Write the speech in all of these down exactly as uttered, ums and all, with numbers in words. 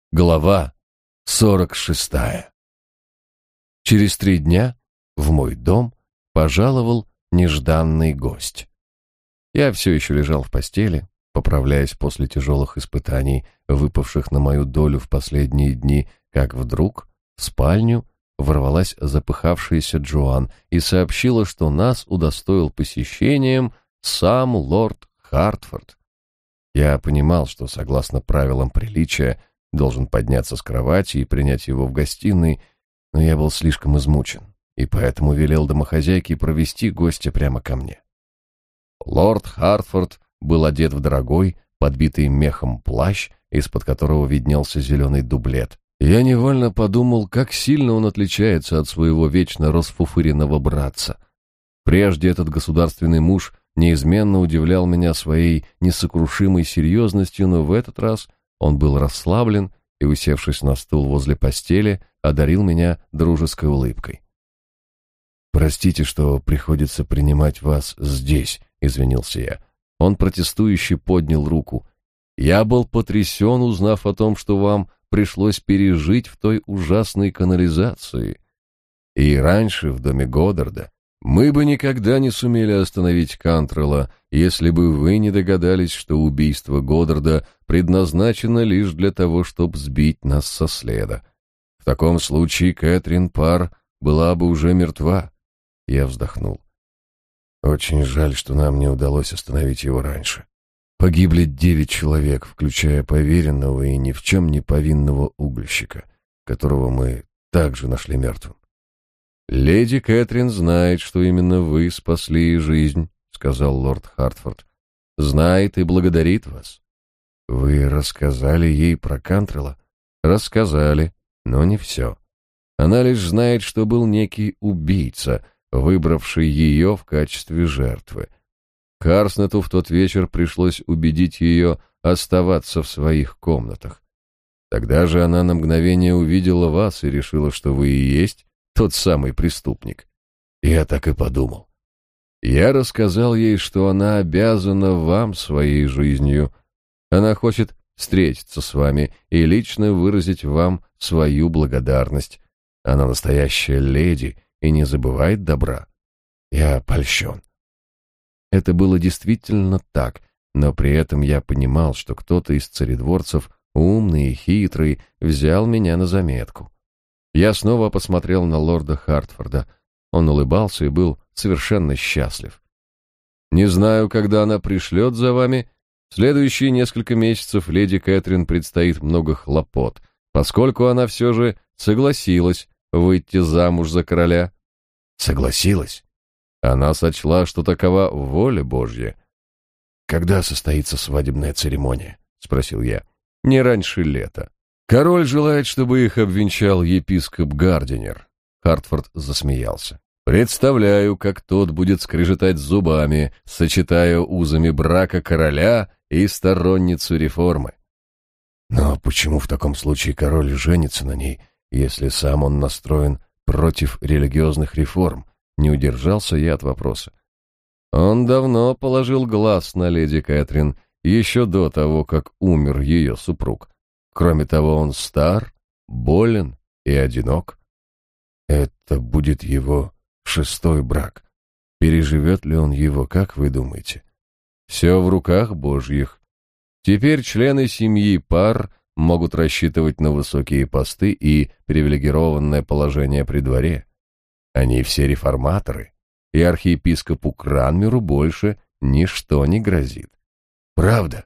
Глава сорок шестая. Через три дня в мой дом пожаловал нежданный гость. Я все еще лежал в постели, поправляясь после тяжелых испытаний, выпавших на мою долю в последние дни, как вдруг в спальню ворвалась запыхавшаяся Джоан и сообщила, что нас удостоил посещением сам лорд Хартфорд. Я понимал, что, согласно правилам приличия, должен подняться с кровати и принять его в гостиной, но я был слишком измучен, и поэтому велел домохозяйке провести гостя прямо ко мне. Лорд Хартфорд был одет в дорогой, подбитый мехом плащ, из-под которого виднелся зеленый дублет. Я невольно подумал, как сильно он отличается от своего вечно расфуфыренного братца. Прежде этот государственный муж неизменно удивлял меня своей несокрушимой серьезностью, но в этот раз он был расслаблен и, усевшись на стул возле постели, одарил меня дружеской улыбкой. «Простите, что приходится принимать вас здесь», — извинился я. Он протестующе поднял руку. «Я был потрясен, узнав о том, что вам пришлось пережить в той ужасной канализации. И раньше, в доме Годдарда, мы бы никогда не сумели остановить Кантрелла, если бы вы не догадались, что убийство Годдарда предназначено лишь для того, чтобы сбить нас со следа. В таком случае Кэтрин Парр была бы уже мертва». Я вздохнул. «Очень жаль, что нам не удалось остановить его раньше. Погибли девять человек, включая поверенного и ни в чем не повинного угольщика, которого мы также нашли мертвым». «Леди Кэтрин знает, что именно вы спасли ей жизнь», — сказал лорд Хартфорд. «Знает и благодарит вас». «Вы рассказали ей про Кантрелла?» «Рассказали, но не все. Она лишь знает, что был некий убийца, выбравший ее в качестве жертвы. Харснету в тот вечер пришлось убедить ее оставаться в своих комнатах. Тогда же она на мгновение увидела вас и решила, что вы и есть тот самый преступник. Я так и подумал. Я рассказал ей, что она обязана вам своей жизнью. Она хочет встретиться с вами и лично выразить вам свою благодарность. Она настоящая леди и не забывает добра. Я польщен». Это было действительно так, но при этом я понимал, что кто-то из царедворцев, умный и хитрый, взял меня на заметку. Я снова посмотрел на лорда Хартфорда. Он улыбался и был совершенно счастлив. «Не знаю, когда она пришлет за вами. В следующие несколько месяцев леди Кэтрин предстоит много хлопот, поскольку она все же согласилась выйти замуж за короля». «Согласилась?» Она сочла, что такова воля Божья. «Когда состоится свадебная церемония?» — спросил я. «Не раньше лета. Король желает, чтобы их обвенчал епископ Гардинер». Хартфорд засмеялся. «Представляю, как тот будет скрежетать зубами, сочетая узами брака короля и сторонницу реформы». «Но почему в таком случае король женится на ней, если сам он настроен против религиозных реформ?» Не удержался я от вопроса. Он давно положил глаз на леди Кэтрин, еще до того, как умер ее супруг. Кроме того, он стар, болен и одинок. Это будет его шестой брак. Переживет ли он его, как вы думаете? Все в руках Божьих. Теперь члены семьи Парр могут рассчитывать на высокие посты и привилегированное положение при дворе. Они все реформаторы, и архиепископу Кранмеру больше ничто не грозит. Правда?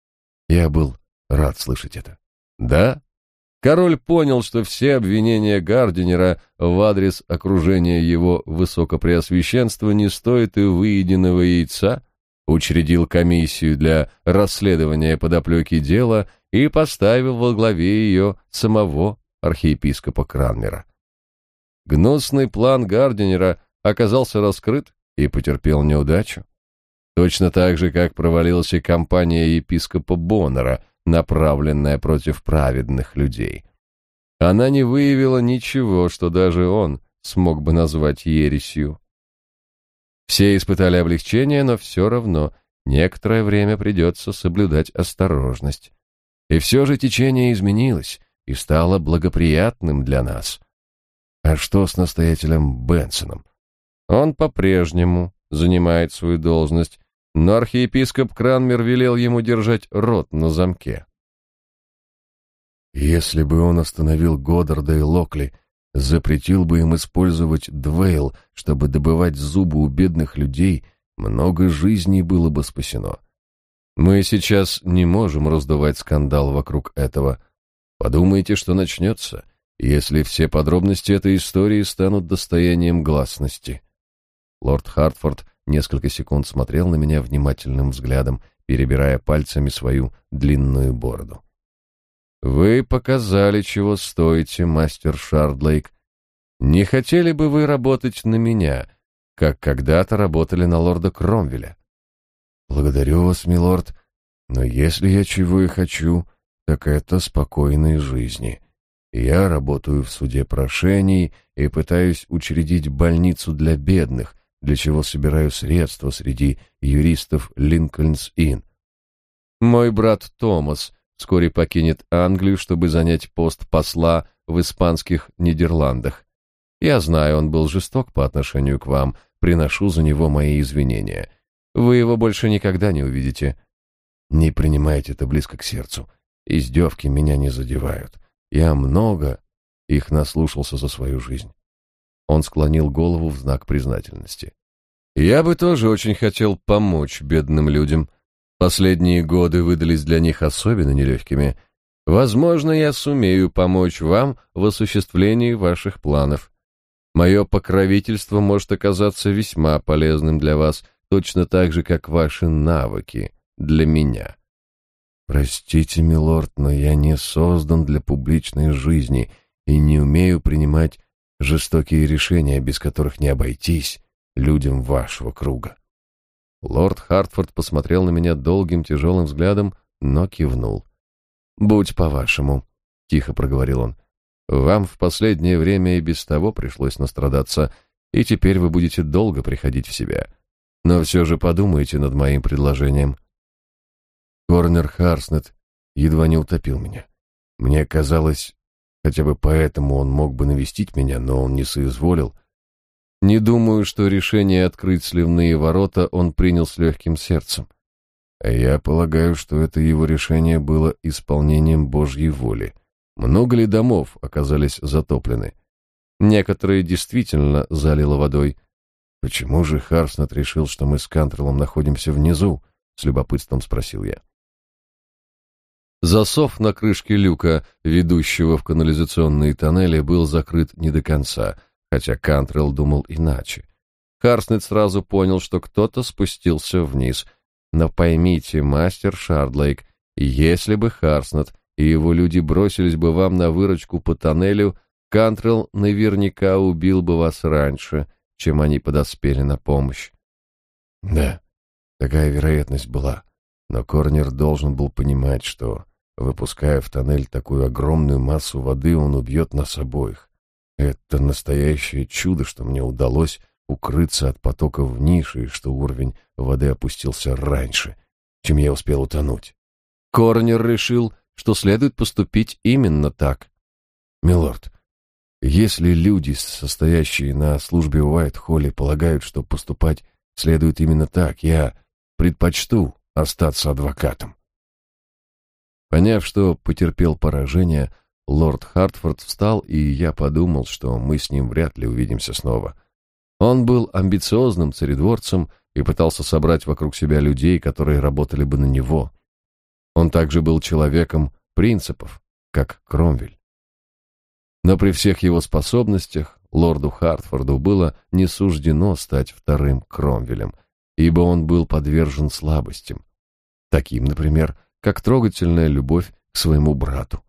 Я был рад слышать это. Да? Король понял, что все обвинения Гардинера в адрес окружения его высокопреосвященства не стоят и выеденного яйца, учредил комиссию для расследования подоплеки дела и поставил во главе ее самого архиепископа Кранмера. Гнусный план Гардинера оказался раскрыт и потерпел неудачу. Точно так же, как провалилась и кампания епископа Боннера, направленная против праведных людей. Она не выявила ничего, что даже он смог бы назвать ересью. Все испытали облегчение, но все равно некоторое время придется соблюдать осторожность. И все же течение изменилось. и стало благоприятным для нас. А что с настоятелем Бенсоном? Он по-прежнему занимает свою должность, но архиепископ Кранмер велел ему держать рот на замке. Если бы он остановил Годдарда и Локли, запретил бы им использовать Двейл, чтобы добывать зубы у бедных людей, много жизней было бы спасено. Мы сейчас не можем раздувать скандал вокруг этого. Подумайте, что начнется, если все подробности этой истории станут достоянием гласности. Лорд Хартфорд несколько секунд смотрел на меня внимательным взглядом, перебирая пальцами свою длинную бороду. «Вы показали, чего стоите, мастер Шардлейк. Не хотели бы вы работать на меня, как когда-то работали на лорда Кромвеля?» «Благодарю вас, милорд, но если я чего и хочу, так это спокойной жизни. Я работаю в суде прошений и пытаюсь учредить больницу для бедных, для чего собираю средства среди юристов Линкольнс-Инн. Мой брат Томас вскоре покинет Англию, чтобы занять пост посла в испанских Нидерландах. Я знаю, он был жесток по отношению к вам, приношу за него мои извинения. Вы его больше никогда не увидите. Не принимайте это близко к сердцу. Издевки меня не задевают. Я много их наслушался за свою жизнь». Он склонил голову в знак признательности. «Я бы тоже очень хотел помочь бедным людям. Последние годы выдались для них особенно нелегкими. Возможно, я сумею помочь вам в осуществлении ваших планов. Мое покровительство может оказаться весьма полезным для вас, точно так же, как ваши навыки для меня». «Простите, милорд, но я не создан для публичной жизни и не умею принимать жестокие решения, без которых не обойтись людям вашего круга». Лорд Хартфорд посмотрел на меня долгим тяжелым взглядом, но кивнул. «Будь по-вашему», — тихо проговорил он. «Вам в последнее время и без того пришлось настрадаться, и теперь вы будете долго приходить в себя. Но все же подумайте над моим предложением». Корнер Харснет едва не утопил меня. Мне казалось, хотя бы поэтому он мог бы навестить меня, но он не соизволил. Не думаю, что решение открыть сливные ворота он принял с легким сердцем. А я полагаю, что это его решение было исполнением Божьей воли. Много ли домов оказались затоплены? Некоторые действительно залило водой. Почему же Харснет решил, что мы с Кантреллом находимся внизу? С любопытством спросил я. Засов на крышке люка, ведущего в канализационные тоннели, был закрыт не до конца, хотя Кантрелл думал иначе. Харснет сразу понял, что кто-то спустился вниз. Но поймите, мастер Шардлейк, если бы Харснет и его люди бросились бы вам на выручку по тоннелю, Кантрелл наверняка убил бы вас раньше, чем они подоспели на помощь. Да, такая вероятность была, но Корнер должен был понимать, что, выпуская в тоннель такую огромную массу воды, он убьет нас обоих. Это настоящее чудо, что мне удалось укрыться от потока в нише, и что уровень воды опустился раньше, чем я успел утонуть. Корнер решил, что следует поступить именно так. Милорд, если люди, состоящие на службе в Уайт-Холле, полагают, что поступать следует именно так, я предпочту остаться адвокатом. Поняв, что потерпел поражение, лорд Хартфорд встал, и я подумал, что мы с ним вряд ли увидимся снова. Он был амбициозным царедворцем и пытался собрать вокруг себя людей, которые работали бы на него. Он также был человеком принципов, как Кромвель. Но при всех его способностях лорду Хартфорду было не суждено стать вторым Кромвелем, ибо он был подвержен слабостям, таким, например, как трогательная любовь к своему брату.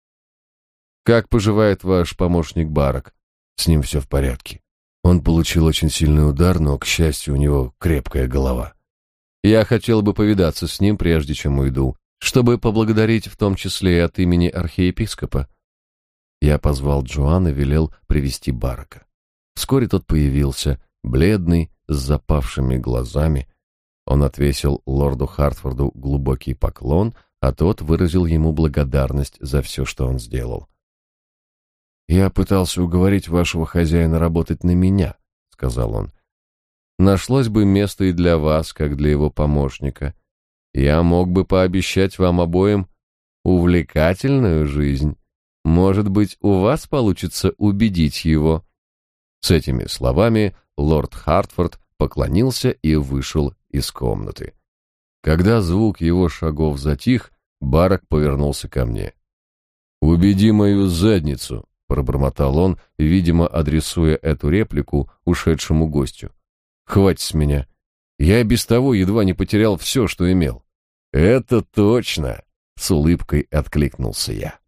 «Как поживает ваш помощник Барак?» «С ним все в порядке. Он получил очень сильный удар, но, к счастью, у него крепкая голова. Я хотел бы повидаться с ним, прежде чем уйду, чтобы поблагодарить в том числе и от имени архиепископа». Я позвал Джоан и велел привести Барака. Вскоре тот появился, бледный, с запавшими глазами. Он отвесил лорду Хартфорду глубокий поклон, а тот выразил ему благодарность за все, что он сделал. «Я пытался уговорить вашего хозяина работать на меня», — сказал он. «Нашлось бы место и для вас, как для его помощника. Я мог бы пообещать вам обоим увлекательную жизнь. Может быть, у вас получится убедить его». С этими словами лорд Хартфорд поклонился и вышел из комнаты. Когда звук его шагов затих, Барак повернулся ко мне. «Убеди мою задницу», — пробормотал он, видимо, адресуя эту реплику ушедшему гостю. «Хватит с меня. Я без того едва не потерял все, что имел». «Это точно», — с улыбкой откликнулся я.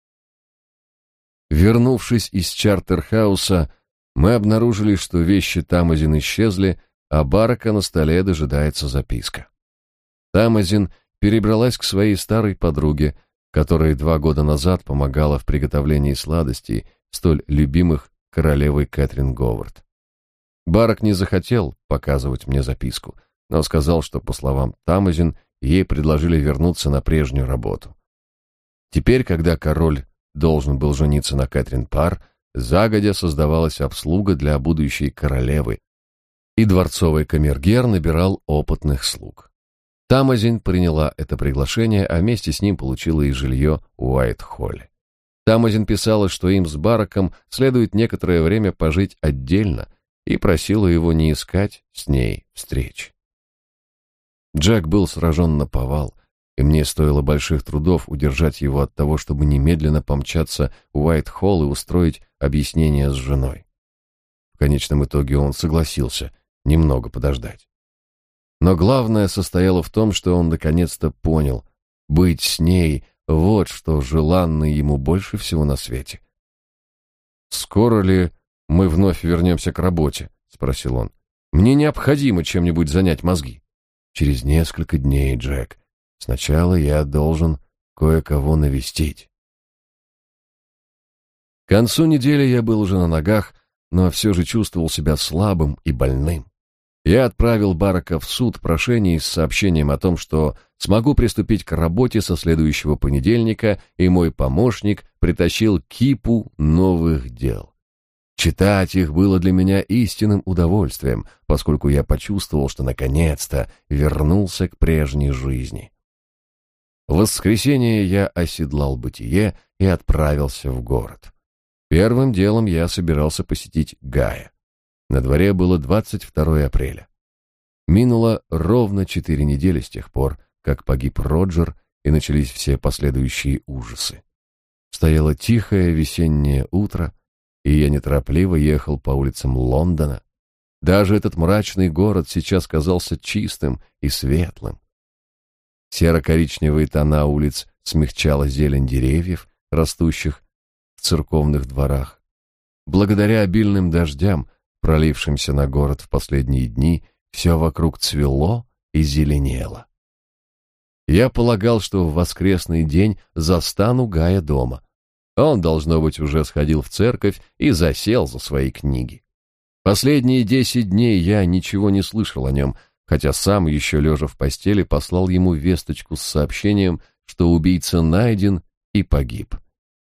Вернувшись из Чартерхауса, мы обнаружили, что вещи Тамазин исчезли, а Барака на столе дожидается записка. Тамазин перебралась к своей старой подруге, которая два года назад помогала в приготовлении сладостей, столь любимых королевой Кэтрин Говард. Барак не захотел показывать мне записку, но сказал, что, по словам Тамазин, ей предложили вернуться на прежнюю работу. Теперь, когда король должен был жениться на Кэтрин Парр, загодя создавалась обслуга для будущей королевы, и дворцовый камергер набирал опытных слуг. Тамазин приняла это приглашение, а вместе с ним получила и жилье в Уайт-Холле. Тамазин писала, что им с Бараком следует некоторое время пожить отдельно, и просила его не искать с ней встреч. Джек был сражен наповал, и мне стоило больших трудов удержать его от того, чтобы немедленно помчаться в Уайт-Холл и устроить объяснение с женой. В конечном итоге он согласился немного подождать. Но главное состояло в том, что он наконец-то понял, быть с ней — вот что желанно ему больше всего на свете. «Скоро ли мы вновь вернемся к работе?» — спросил он. «Мне необходимо чем-нибудь занять мозги». «Через несколько дней, Джек. Сначала я должен кое-кого навестить». К концу недели я был уже на ногах, но все же чувствовал себя слабым и больным. Я отправил Барака в суд прошение с сообщением о том, что смогу приступить к работе со следующего понедельника, и мой помощник притащил кипу новых дел. Читать их было для меня истинным удовольствием, поскольку я почувствовал, что наконец-то вернулся к прежней жизни. В воскресенье я оседлал бытие и отправился в город. Первым делом я собирался посетить Гая. На дворе было двадцать второе апреля. Минуло ровно четыре недели с тех пор, как погиб Роджер, и начались все последующие ужасы. Стояло тихое весеннее утро, и я неторопливо ехал по улицам Лондона. Даже этот мрачный город сейчас казался чистым и светлым. Серо-коричневые тона улиц смягчала зелень деревьев, растущих в церковных дворах. Благодаря обильным дождям, пролившимся на город в последние дни, все вокруг цвело и зеленело. Я полагал, что в воскресный день застану Гая дома. Он, должно быть, уже сходил в церковь и засел за свои книги. Последние десять дней я ничего не слышал о нем, хотя сам, еще лежа в постели, послал ему весточку с сообщением, что убийца найден и погиб.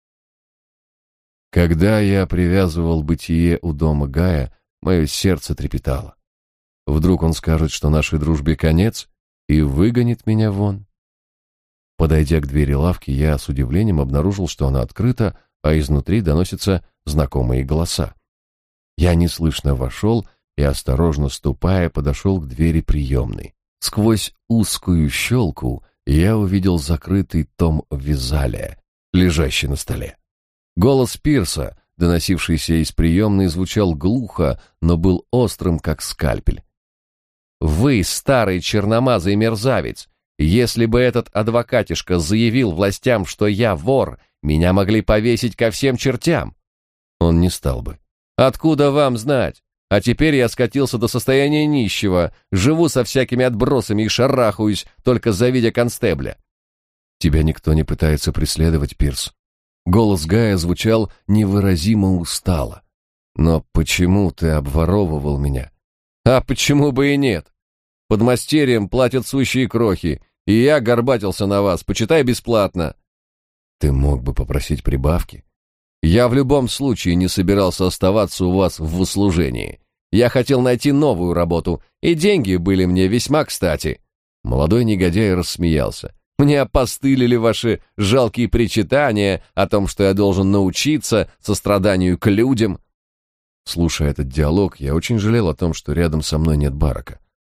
Когда я привязывал бытие у дома Гая, мое сердце трепетало. Вдруг он скажет, что нашей дружбе конец, и выгонит меня вон. Подойдя к двери лавки, я с удивлением обнаружил, что она открыта, а изнутри доносятся знакомые голоса. Я неслышно вошел и, осторожно ступая, подошел к двери приемной. Сквозь узкую щелку я увидел закрытый том Визалия, лежащий на столе. Голос Пирса, доносившийся из приемной, звучал глухо, но был острым, как скальпель. «Вы, старый черномазый мерзавец! Если бы этот адвокатишка заявил властям, что я вор, меня могли повесить ко всем чертям!» Он не стал бы. «Откуда вам знать? А теперь я скатился до состояния нищего, живу со всякими отбросами и шарахаюсь, только завидя констебля». «Тебя никто не пытается преследовать, Пирс». Голос Гая звучал невыразимо устало. «Но почему ты обворовывал меня?» «А почему бы и нет? Подмастерьям платят сущие крохи, и я горбатился на вас, почитай бесплатно. Ты мог бы попросить прибавки. Я в любом случае не собирался оставаться у вас в услужении. Я хотел найти новую работу, и деньги были мне весьма кстати. Молодой негодяй рассмеялся. Мне опостылили ваши жалкие причитания о том, что я должен научиться состраданию к людям. Слушая этот диалог, я очень жалел о том, что рядом со мной нет Барака.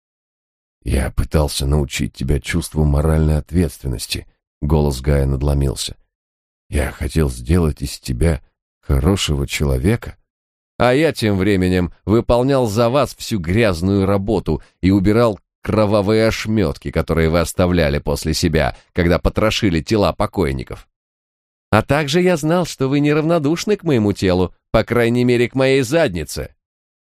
Я пытался научить тебя чувству моральной ответственности. Голос Гая надломился. Я хотел сделать из тебя хорошего человека. А я тем временем выполнял за вас всю грязную работу и убирал кровавые ошметки, которые вы оставляли после себя, когда потрошили тела покойников. А также я знал, что вы неравнодушны к моему телу, по крайней мере, к моей заднице.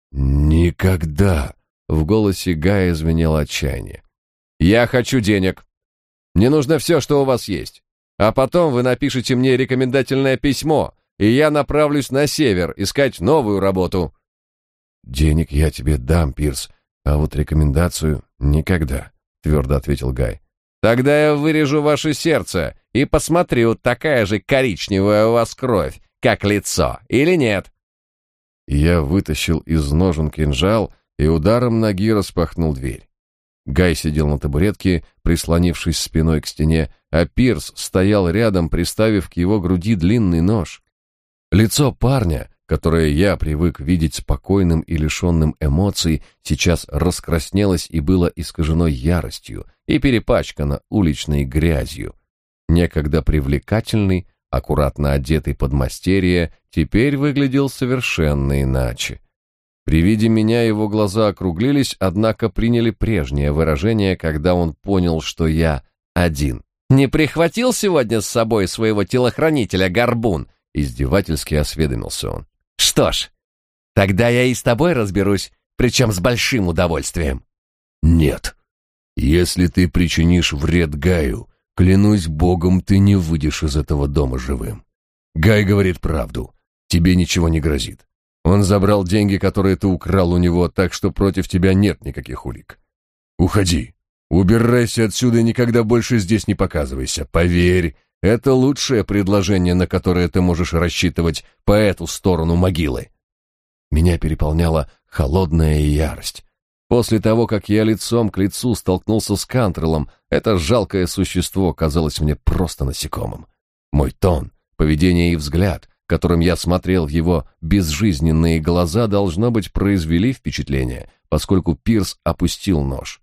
Никогда. В голосе Гая звенело отчаяние. Я хочу денег. Мне нужно все, что у вас есть. А потом вы напишите мне рекомендательное письмо, и я направлюсь на север искать новую работу. Денег я тебе дам, Пирс, а вот рекомендацию никогда, твердо ответил Гай. Тогда я вырежу ваше сердце и посмотрю, такая же коричневая у вас кровь, как лицо, или нет. Я вытащил из ножен кинжал и ударом ноги распахнул дверь. Гай сидел на табуретке, прислонившись спиной к стене, а Пирс стоял рядом, приставив к его груди длинный нож. Лицо парня, которое я привык видеть спокойным и лишенным эмоций, сейчас раскраснелось и было искажено яростью и перепачкано уличной грязью. Некогда привлекательный, аккуратно одетый подмастерье, теперь выглядел совершенно иначе. При виде меня его глаза округлились, однако приняли прежнее выражение, когда он понял, что я один. «Не прихватил сегодня с собой своего телохранителя, Горбун?» — издевательски осведомился он. «Что ж, тогда я и с тобой разберусь, причем с большим удовольствием». «Нет. Если ты причинишь вред Гаю, клянусь богом, ты не выйдешь из этого дома живым. Гай говорит правду. Тебе ничего не грозит. Он забрал деньги, которые ты украл у него, так что против тебя нет никаких улик. Уходи. Убирайся отсюда и никогда больше здесь не показывайся. Поверь, это лучшее предложение, на которое ты можешь рассчитывать по эту сторону могилы». Меня переполняла холодная ярость. После того, как я лицом к лицу столкнулся с Кантреллом, это жалкое существо казалось мне просто насекомым. Мой тон, поведение и взгляд, которым я смотрел в его безжизненные глаза, должно быть, произвели впечатление, поскольку Пирс опустил нож.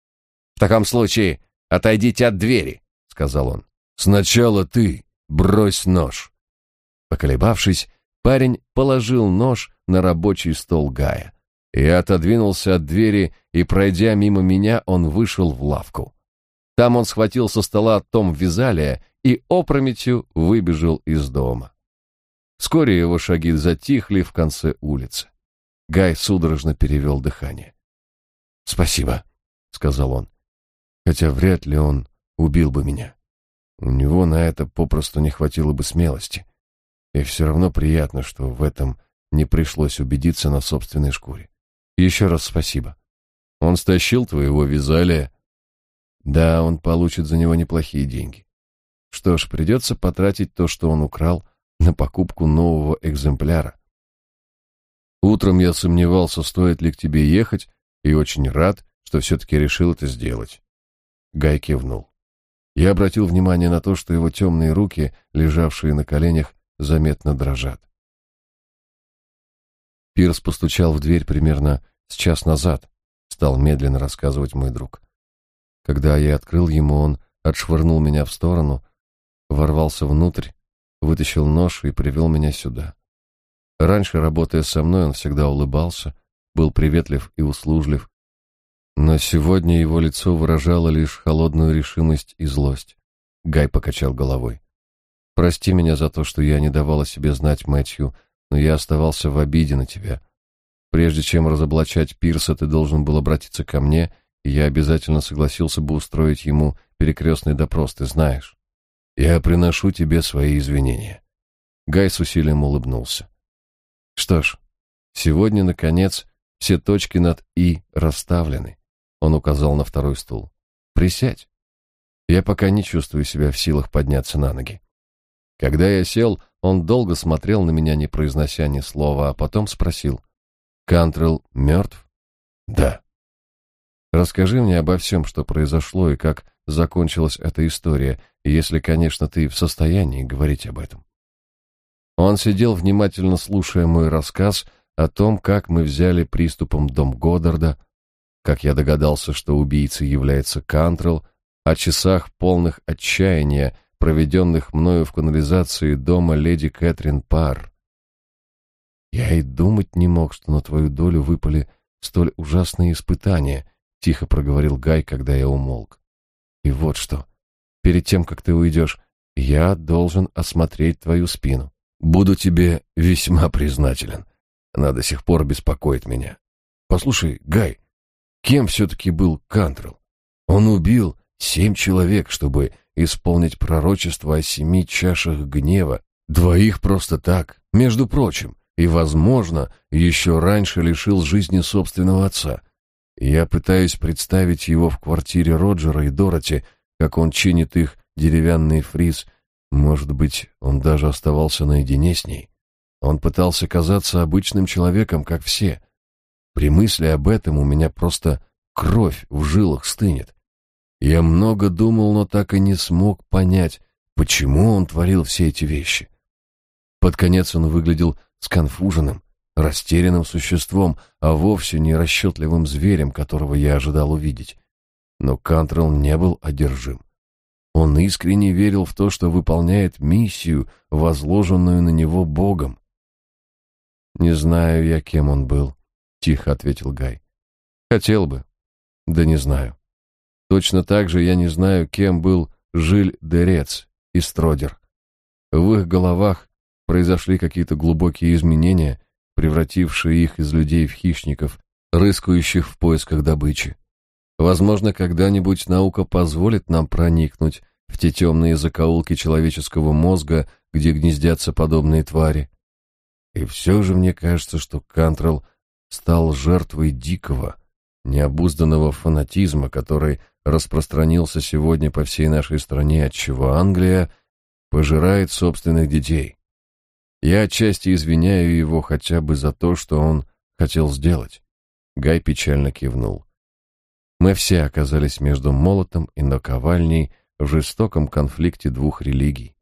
«В таком случае отойдите от двери», — сказал он. «Сначала ты брось нож». Поколебавшись, парень положил нож на рабочий стол Гая. Я отодвинулся от двери, и, пройдя мимо меня, он вышел в лавку. Там он схватил со стола том Визалия и опрометью выбежал из дома. Вскоре его шаги затихли в конце улицы. Гай судорожно перевел дыхание. «Спасибо», — сказал он, хотя вряд ли он убил бы меня. У него на это попросту не хватило бы смелости. И все равно приятно, что в этом не пришлось убедиться на собственной шкуре. Еще раз спасибо. Он стащил твоего Визалия. Да, он получит за него неплохие деньги. Что ж, придется потратить то, что он украл, на покупку нового экземпляра. Утром я сомневался, стоит ли к тебе ехать, и очень рад, что все-таки решил это сделать. Гай кивнул. Я обратил внимание на то, что его темные руки, лежавшие на коленях, заметно дрожат. Пирс постучал в дверь примерно с час назад, стал медленно рассказывать мой друг. Когда я открыл ему, он отшвырнул меня в сторону, ворвался внутрь, вытащил нож и привел меня сюда. Раньше, работая со мной, он всегда улыбался, был приветлив и услужлив, но сегодня его лицо выражало лишь холодную решимость и злость. Гай покачал головой. «Прости меня за то, что я не давал о себе знать Мэтью, но я оставался в обиде на тебя. Прежде чем разоблачать Пирса, ты должен был обратиться ко мне, и я обязательно согласился бы устроить ему перекрестный допрос, ты знаешь. Я приношу тебе свои извинения». Гай с усилием улыбнулся. «Что ж, сегодня, наконец, все точки над «и» расставлены». Он указал на второй стул. «Присядь». Я пока не чувствую себя в силах подняться на ноги. Когда я сел, он долго смотрел на меня, не произнося ни слова, а потом спросил: «Кантрелл мертв?» «Да». «Расскажи мне обо всем, что произошло и как закончилась эта история, если, конечно, ты в состоянии говорить об этом». Он сидел, внимательно слушая мой рассказ о том, как мы взяли приступом дом Годдарда, как я догадался, что убийцей является Кантрелл, о часах полных отчаяния, проведенных мною в канализации дома леди Кэтрин Парр. «Я и думать не мог, что на твою долю выпали столь ужасные испытания», — тихо проговорил Гай, когда я умолк. «И вот что. Перед тем, как ты уйдешь, я должен осмотреть твою спину. Буду тебе весьма признателен. Она до сих пор беспокоит меня. Послушай, Гай, кем все-таки был Кантрелл? Он убил семь человек, чтобы исполнить пророчество о семи чашах гнева, двоих просто так, между прочим, и, возможно, еще раньше лишил жизни собственного отца. Я пытаюсь представить его в квартире Роджера и Дороти, как он чинит их деревянный фриз. Может быть, он даже оставался наедине с ней. Он пытался казаться обычным человеком, как все. При мысли об этом у меня просто кровь в жилах стынет. Я много думал, но так и не смог понять, почему он творил все эти вещи. Под конец он выглядел сконфуженным, растерянным существом, а вовсе не расчетливым зверем, которого я ожидал увидеть. Но Кантрелл не был одержим. Он искренне верил в то, что выполняет миссию, возложенную на него Богом. «Не знаю я, кем он был», — тихо ответил Гай. «Хотел бы, да не знаю. Точно так же я не знаю, кем был Жиль де Рец и Стродер. В их головах произошли какие-то глубокие изменения, превратившие их из людей в хищников, рыскающих в поисках добычи. Возможно, когда-нибудь наука позволит нам проникнуть в те темные закоулки человеческого мозга, где гнездятся подобные твари. И все же мне кажется, что Кантрелл стал жертвой дикого, необузданного фанатизма, который распространился сегодня по всей нашей стране, отчего Англия пожирает собственных детей. Я отчасти извиняю его хотя бы за то, что он хотел сделать». Гай печально кивнул. Мы все оказались между молотом и наковальней в жестоком конфликте двух религий.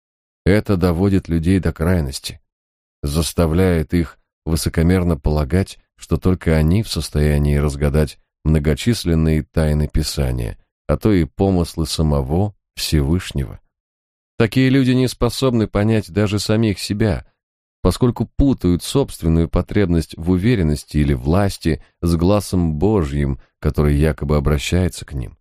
Это доводит людей до крайности, заставляет их высокомерно полагать, что только они в состоянии разгадать многочисленные тайны Писания, а то и помыслы самого Всевышнего. Такие люди не способны понять даже самих себя, поскольку путают собственную потребность в уверенности или власти с глазом Божьим, который якобы обращается к ним.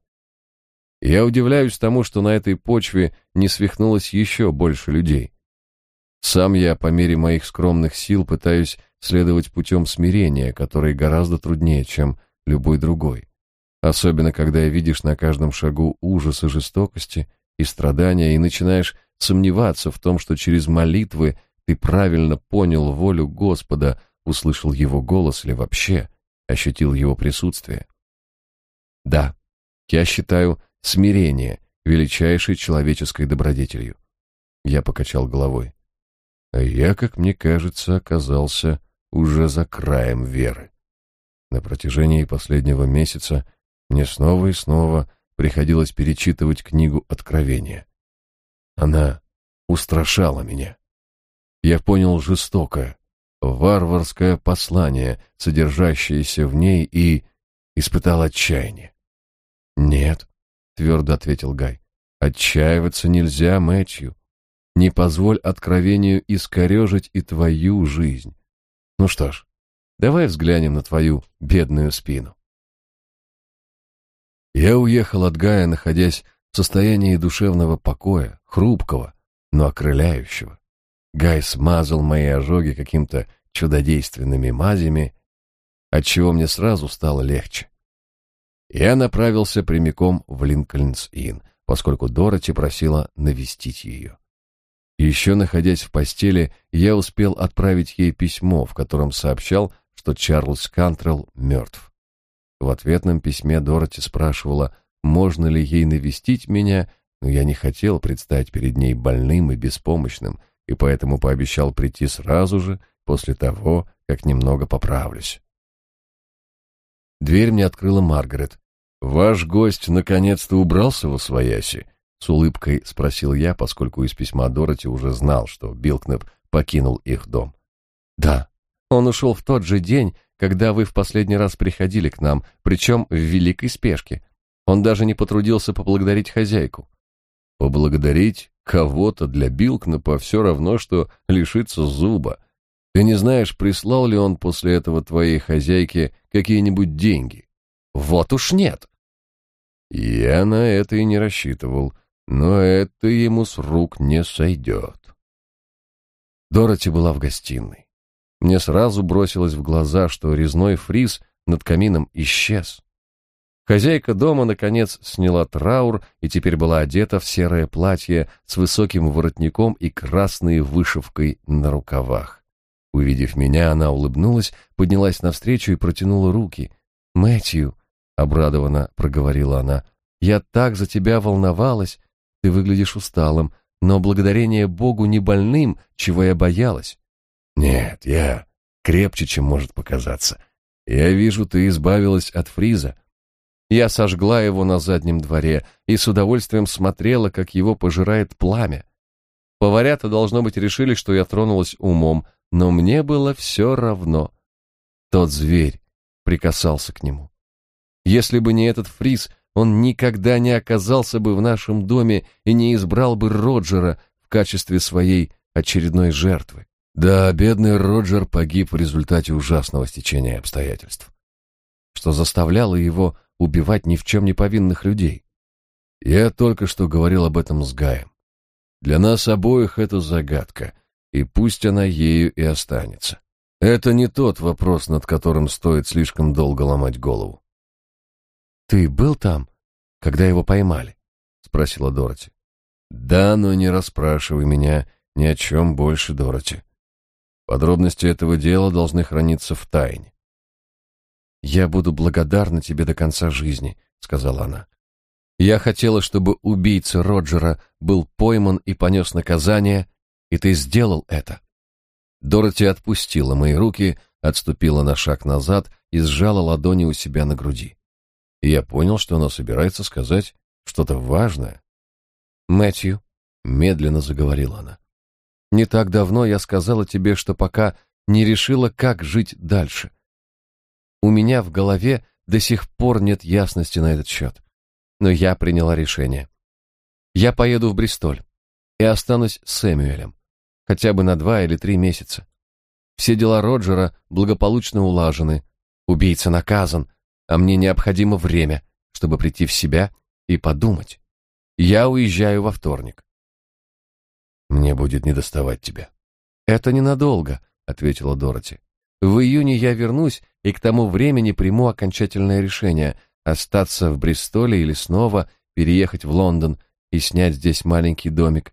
Я удивляюсь тому, что на этой почве не свихнулось еще больше людей. Сам я по мере моих скромных сил пытаюсь следовать путем смирения, который гораздо труднее, чем любой другой. Особенно, когда видишь на каждом шагу ужас и жестокости и страдания, и начинаешь сомневаться в том, что через молитвы ты правильно понял волю Господа, услышал его голос или вообще ощутил его присутствие. Да, я считаю смирение величайшей человеческой добродетелью. Я покачал головой. А я, как мне кажется, оказался уже за краем веры. На протяжении последнего месяца мне снова и снова приходилось перечитывать книгу Откровения. Она устрашала меня. Я понял жестокое, варварское послание, содержащееся в ней, и испытал отчаяние. «Нет», — твердо ответил Гай, — «отчаиваться нельзя, Мэтью. Не позволь откровению искорежить и твою жизнь. Ну что ж, давай взглянем на твою бедную спину». Я уехал от Гая, находясь в состоянии душевного покоя, хрупкого, но окрыляющего. Гай смазал мои ожоги каким-то чудодейственными мазями, отчего мне сразу стало легче. Я направился прямиком в Линкольнс-Инн, поскольку Дороти просила навестить ее. Еще находясь в постели, я успел отправить ей письмо, в котором сообщал, что Чарльз Кантрелл мертв. В ответном письме Дороти спрашивала, можно ли ей навестить меня, но я не хотел предстать перед ней больным и беспомощным, и поэтому пообещал прийти сразу же, после того, как немного поправлюсь. Дверь мне открыла Маргарет. «Ваш гость наконец-то убрался восвояси?» — с улыбкой спросил я, поскольку из письма Дороти уже знал, что Билкнеп покинул их дом. «Да, он ушел в тот же день, когда вы в последний раз приходили к нам, причем в великой спешке. Он даже не потрудился поблагодарить хозяйку». «Поблагодарить кого-то для Билкнепа все равно, что лишиться зуба. Ты не знаешь, прислал ли он после этого твоей хозяйке какие-нибудь деньги?» «Вот уж нет». «Я на это и не рассчитывал, но это ему с рук не сойдет». Дороти была в гостиной. Мне сразу бросилось в глаза, что резной фриз над камином исчез. Хозяйка дома, наконец, сняла траур и теперь была одета в серое платье с высоким воротником и красной вышивкой на рукавах. Увидев меня, она улыбнулась, поднялась навстречу и протянула руки. «Мэтью», — обрадованно проговорила она, — «я так за тебя волновалась. Ты выглядишь усталым, но благодарение Богу не больным, чего я боялась». «Нет, я крепче, чем может показаться. Я вижу, ты избавилась от фриза». Я сожгла его на заднем дворе и с удовольствием смотрела, как его пожирает пламя. Поварята, должно быть, решили, что я тронулась умом, но мне было все равно. Тот зверь прикасался к нему. Если бы не этот фриз, он никогда не оказался бы в нашем доме и не избрал бы Роджера в качестве своей очередной жертвы. Да, бедный Роджер погиб в результате ужасного стечения обстоятельств, что заставляло его убивать ни в чем не повинных людей. Я только что говорил об этом с Гаем. Для нас обоих это загадка, и пусть она ею и останется. Это не тот вопрос, над которым стоит слишком долго ломать голову. «Ты был там, когда его поймали?» — спросила Дороти. «Да, но не расспрашивай меня ни о чем больше, Дороти. Подробности этого дела должны храниться в тайне». «Я буду благодарна тебе до конца жизни», — сказала она. «Я хотела, чтобы убийца Роджера был пойман и понес наказание, и ты сделал это». Дороти отпустила мои руки, отступила на шаг назад и сжала ладони у себя на груди. И я понял, что она собирается сказать что-то важное. «Мэтью», — медленно заговорила она, — «не так давно я сказала тебе, что пока не решила, как жить дальше. У меня в голове до сих пор нет ясности на этот счет. Но я приняла решение. Я поеду в Бристоль и останусь с Сэмюэлем, хотя бы на два или три месяца. Все дела Роджера благополучно улажены, убийца наказан, а мне необходимо время, чтобы прийти в себя и подумать. Я уезжаю во вторник». «Мне будет недоставать тебя». «Это ненадолго», — ответила Дороти. «В июне я вернусь и к тому времени приму окончательное решение — остаться в Бристоле или снова переехать в Лондон и снять здесь маленький домик.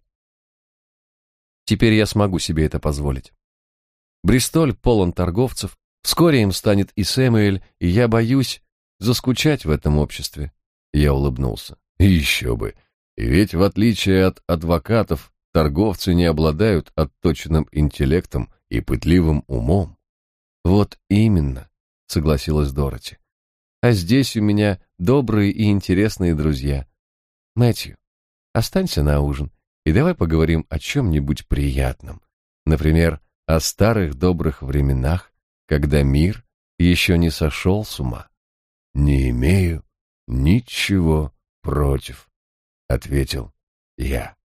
Теперь я смогу себе это позволить. Бристоль полон торговцев, вскоре им станет и Сэмюэль, и я боюсь заскучать в этом обществе». Я улыбнулся. «Еще бы! Ведь в отличие от адвокатов, торговцы не обладают отточенным интеллектом и пытливым умом». «Вот именно», — согласилась Дороти. «А здесь у меня добрые и интересные друзья. Мэтью, останься на ужин, и давай поговорим о чем-нибудь приятном. Например, о старых добрых временах, когда мир еще не сошел с ума». «Не имею ничего против», — ответил я.